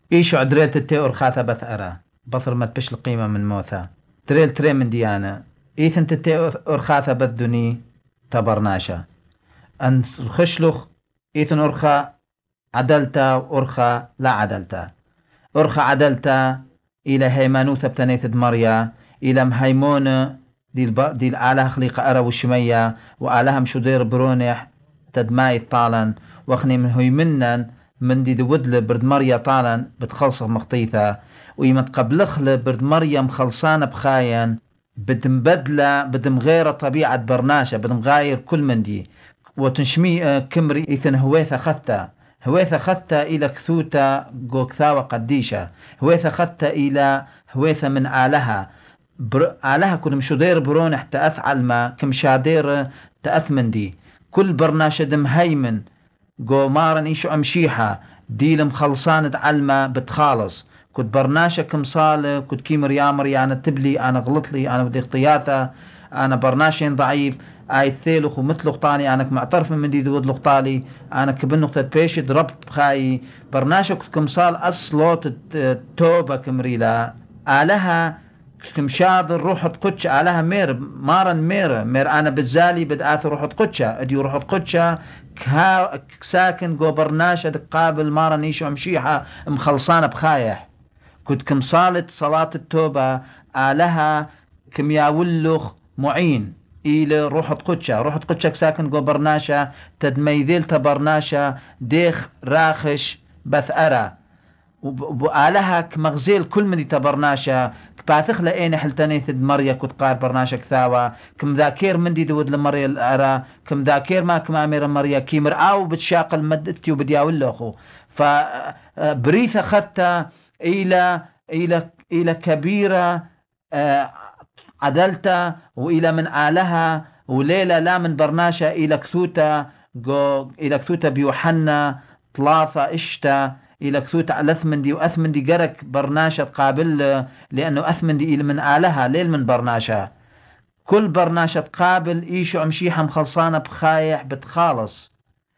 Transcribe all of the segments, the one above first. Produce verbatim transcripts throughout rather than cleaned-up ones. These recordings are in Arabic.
إيشو عدريل تتي أرخاثة بث أرى بصر ما تبش القيمة من موثى تريل تري من ديانة إيثن تتي أرخاثة بدني تبرناشا أن خشلخ إيثن أرخا عدلتا أرخا لا عدلتا أرخا عدلتا إلى هيمانوثة بتنيث مريا إلى مهيمون دي الب... دي الآله خليقة أرى وشمية وآلهم شدير برونح تدماي طالا وخني من هيمنن من دي دودل برد مريا طالا بتخلصه مخطيثة ويمت قبلخل برد مريا مخلصانة بخاين بدم بدلة بدم غير طبيعة برناشة بدم غاير كل من دي وتنشمي كمري إيثن هويثة خثة هويثة خثة إلى كثوتة جو كثاوة قديشة هويثة خثة إلى هويثة من آلها بر... آلها كل مشودير برونح تأفعل ما كم شادير تأثمن دي كل برناشة دم هيمن جو مارن إيشو أمشيحة ديلم خلصانة علمة بتخالص كنت برناشة كم صالة كنت كي مريامر يعني تبلي أنا غلط لي أنا بدي اختياثة أنا برناشين ضعيف آي ثيلخ ومثل لقطاني أنا معترف من دي دود لقطالي أنا كبن نقطة بيش ضربت بخاي برناشة كنت كم صال أصلوت توبة كمريلا آلها كم شاطر روح تقتش آلها مير مارن مير مير أنا بالزالي بدأت روح تقتشة أدي روح تقتشة كها ساكن جو برناشة قابل مارن إيشو أمشيحة مخلصانة بخايح كنت كم صالت صلاة التوبة آلها كم ياولخ معين إلى روح قدشة روح قدشة ساكن جو برناشة تدميذيل تبرناشة ديخ راخش بث أرى وآلها كمغزيل كل من دي تبرناشة كباثخ لأين حلتاني ثد مريا كنت قار برناشة كثاوة كم ذاكير من دي دود لمريا الأرى كم ذاكير ما كم أمير مريا كيمر أو بتشاقل مدتي وبدياول أخو فبريثة خدت إلى إلى إلى كبيرة آه عدلتا وإلى من آلها وليلة لا من برناشة إلى كثوتا جو إلى كثوتا بيوحنا ثلاثة إشتا إلى كثوتا الأثمندي وأثمندي قرك برناشة قابل لأنه أثمندي إلى من آلها ليل من برناشة كل برناشة قابل إيشو أمشيحة مخلصانة بخايح بتخالص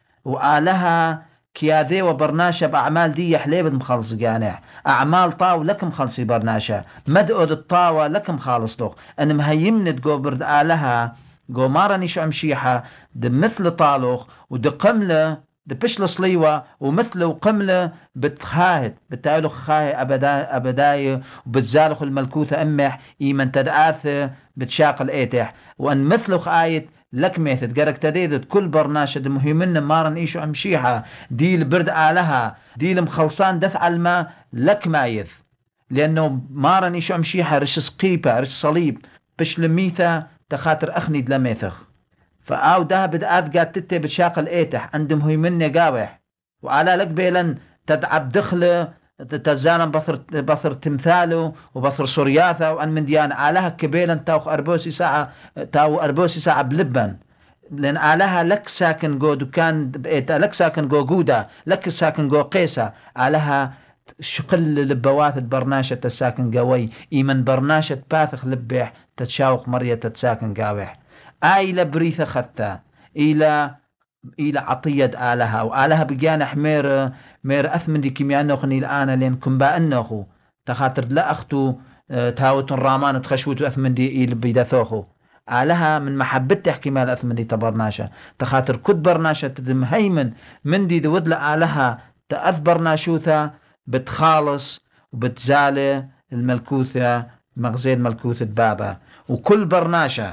وآلها كياذي وبرناشة بأعمال دي حليبت مخلص جانح أعمال طاو لكم خلصي برناشة مدقود الطاوة لكم خالص لغ أن مهيمن تقو برد آلها قو مارني شو أمشيحة دي مثل طالوخ ودي قملة دي بشل صليوة ومثل وقملة بتخاهد بتاولخ خاهي أبدا أبداي وبتزالخ الملكوثة أمح إيمن تدعاث بتشاق الإيتح وأن مثلخ آية لك ميثد قرك تديدت كل برناشة مهمنا مارن إيشو أمشيحة ديل برد آلها ديل مخلصان دفع الماء لك مايث لأنه مارن إيشو أمشيحة رش سقيبة رش صليب بش لميثة تخاطر أخني دلميثخ فآو ده بدأت قاد تتي بتشاق الإيتح عندهم مهمنا قاوح وعلى لك بيلن تدعب دخله تتزالن بصر بصر تمثاله وبصر صرياثه وأن من ديان آلها كبيلا تاوخ أربوسي ساعة تاو أربوسي ساعة بلبن لأن آلها لك ساكن جو دكان بقيتا لك ساكن جو جودة لك ساكن جو قيسة آلها شقل لبوات برناشة الساكن قوي إيمن برناشة باثخ لبح تتشاوخ مرية تتساكن قاوح آي لبريثة خطة إلى إلى عطية آلها وآلها بجانح مير مير أثمن دي كيمياء نوخني الآن لين كمباء النوخو تخاطر لا أختو تاوت رامان تخشوت أثمن دي إلى بيداثوخو آلها من محبة تحكي مال أثمن دي تبرناشة تخاطر كد برناشة تدم هيمن من دي دود لآلها تأثبرناشوثة بتخالص وبتزالي الملكوثة مغزين ملكوثة بابا وكل برناشة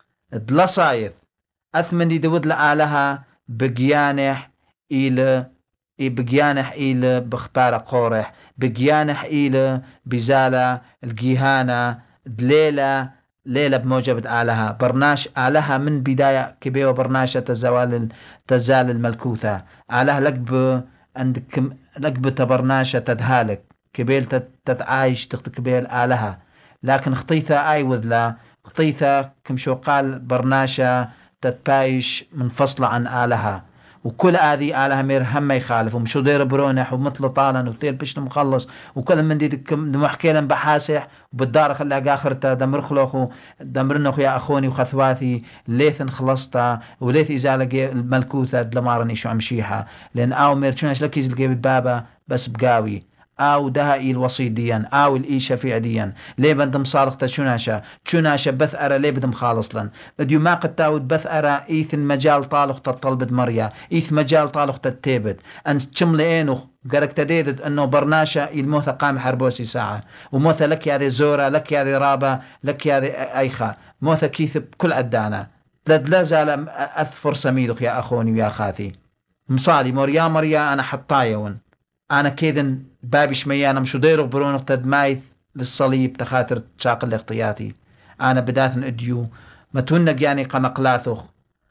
دلصايث أثمن دي دود لآلها بجيانح إلى بجيانح إلى بخبار قورح بجيانح إلى بزالة الجيهانة دليلة ليلة بموجبة آلها برناش آلها من بداية كبيرة برناشة تزوال تزال الملكوثة آلها لقب عندك لقب تبرناشة تدهالك كبيل تتعايش تختكبيل آلها لكن خطيثة آي وذلا خطيثة كم شو قال برناشة تتبايش منفصلة عن آلها وكل هذه آلها مير هم يخالف ومشو دير برونح ومثل طالا وطير بيش مخلص وكل من دي محكي لهم بحاسح وبالدار خلاها آخرته دمر خلوخو دمرنخ يا أخوني وخثواثي ليث خلصتا وليث إزالة الملكوثة دلمارن إيشو أمشيها لأن آو مير شونش لك يزلقي ببابا بس بقاوي او دهائي الوسيط ديان او الإيشة في عديان ليه بدم صارخ شناشا شناشا بث أرى ليه بدم خالص لن اديو ما قد تاود بث أرى إيث المجال طالخ تطلبت مريا إيث مجال طالخ تتيبت أن تشملينو قرك تديدت أنه برناشا الموثى قام حربوسي ساعة وموثى لك يا ذي زورة لك يا ذي رابة لك يا ذي أيخا موثى كيث بكل عدانا لا زال أثفر سميدك يا أخوني ويا خاثي مصالي مريا مريا أنا حطايون أنا كيدن بابي شمية أنا مشو ديرو برونو تدمايث للصليب تخاطر تشاقل الاختياتي أنا بداثن اديو ما تونق يعني قنقلاثوخ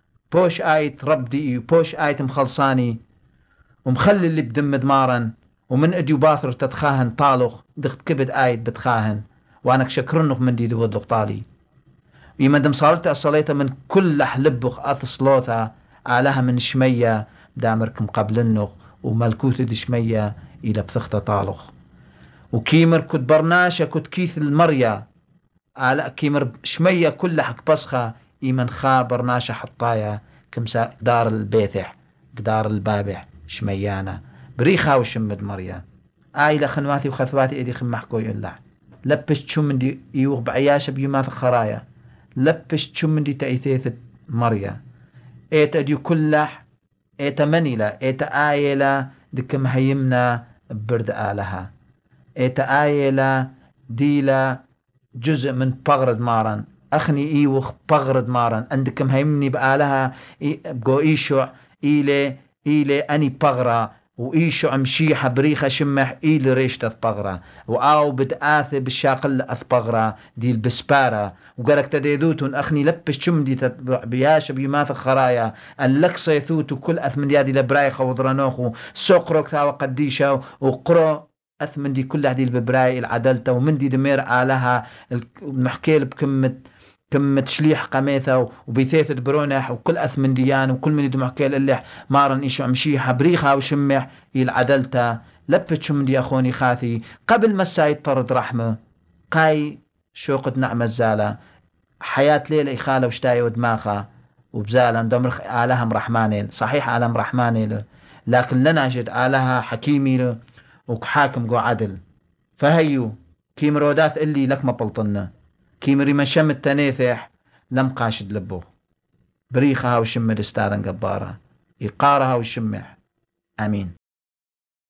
بوش آيت ربدي بوش آيت مخلصاني ومخلي اللي بدم دمارا ومن اديو باثر تتخاهن طالوخ دخت كبد آيت بتخاهن وأنا كشكرنخ من دي دو طالي ويما دم صالت أصليتا من كل حلبخ أتصلوتا علىها من شمية دامركم قبل النخ وملكوت دي شمية إلى بثخت طالخ وكيمر كد برناشا كد كيث المريا على كيمر شمية كل حق بصخة إيمن خا برناشا حطايا كمسا قدار البيثح قدار البابح شميانا بريخا وشمد مريا آيلة خنواتي وخثواتي إيدي خمحكو يقلع لبش شو من دي يوغ بعياشة بيومات الخرايا لبش شو من دي تأيثيث مريا إيتا ديو كلح إيتا منيلة إيتا آيلة دكم هيمنا برد آلها إيتا آيلة ديلا جزء من بغرد مارن أخني إيوخ بغرد مارن عندكم هيمني بآلها بقو إيشو إيلي إيلي أني بغرة وإيشو أمشيحة بريخة شمح إيلي ريشتة بغرة وآو بدآثي بالشاقل أثبغرة دي البسبارة وقالك تديدوتون أخني لبش شم دي بياش بيماث خرايا أن لك صيثوتو كل أثمن دي لبرايخة وضرانوخو سوقروك ثاوى قديشة وقرو أثمن دي كل هذه الببراي العدلتة ومن دي دمير آلها المحكيل بكمة كم تشليح قميثة وبيثيث برونح وكل أثمن ديان وكل من يدمع كيل اللح مارن إيشو أمشيحة بريخة وشمح العدلتة لبت شم دي أخوني خاثي قبل ما السايد طرد رحمة قاي شوقت نعمة الزالة حياة ليلة إخالة وشتاية ودماغة وبزالة دمر آلهم رحماني صحيح آلهم رحماني لكن لنا جد آلها حكيمي وحاكم قو عدل فهيو كي مرودات اللي لك ما بلطنا كي مري من شم التنيثح لم قاشد لبوه بريخها وشم الاستاذن قبارة يقارها وشمح آمين.